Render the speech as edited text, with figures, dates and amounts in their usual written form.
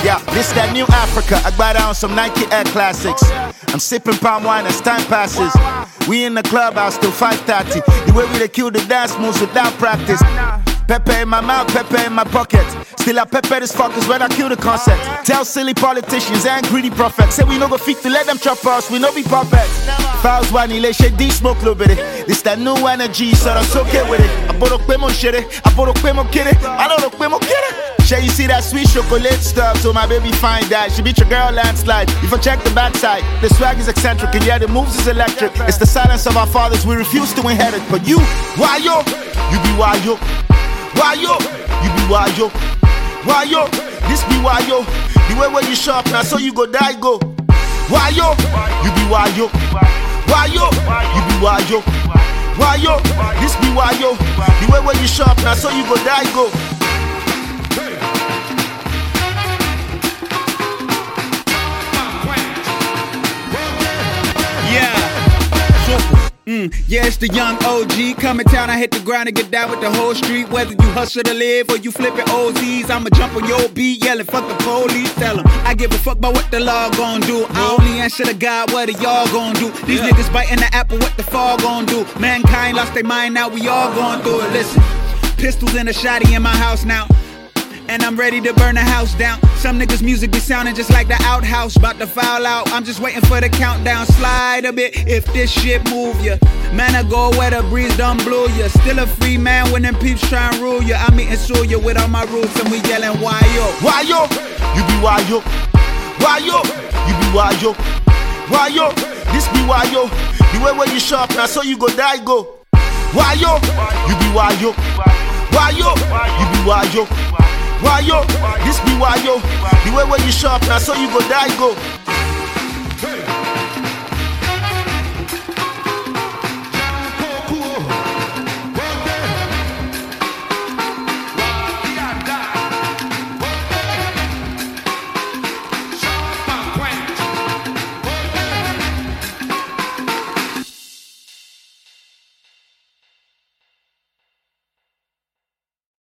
Yeah, this that new Africa. I buy down some Nike Air Classics. I'm sipping palm wine as time passes. We in the clubhouse till 5:30. The way we they kill the dance moves without practice. Pepper in my mouth, pepper in my pocket. Still I pepper this fuckers when I kill the concept. Tell silly politicians and greedy prophets. Say we no go fit to let them chop us, we no be puppets. Fouls one, he lay shade, D smoke little bit. This that new energy, so that's okay with it. I bought a quemo shit, I bought a quemo kid. I know the quemo kid. Shall you see that sweet chocolate stuff? So my baby find that. She beat your girl landslide. If I check the backside, the swag is eccentric and yeah, the moves is electric. It's the silence of our fathers, we refuse to inherit. But you, why yo? You be why yo? Why yo? You be why yo? Why yo? This be why yo? The way where you sharp now, so you go die go. Why yo? You be why yo? Why yo? You be why yo? Why yo? This be why yo? The way where you sharp now, so you go die go. Yeah, it's the young OG. Coming town, I hit the ground and get down with the whole street. Whether you hustle to live or you flipping OZs, I'ma jump on your beat, yelling, fuck the police. Tell them, I give a fuck about what the law gon' do. I only answer to God, what are y'all gon' do? These niggas biting the apple, what the fall gon' do? Mankind lost their mind, now we all gon' through it. Listen, pistols and a shotty in my house now. And I'm ready to burn the house down. Some niggas' music be sounding just like the outhouse. About to foul out, I'm just waiting for the countdown. Slide a bit if this shit move ya. Man, I go where the breeze done blow ya. Still a free man when them peeps try and rule ya. I'm eating soya with all my roots and we yelling why yo? Why yo? You be why yo? Why yo? You be why yo? Why yo? This be why yo? The way where you sharp now, so you go die go. Why yo? You be why yo? Why yo? You be why yo? Why yo? This be why yo? The way where you sharp now, so you go die go.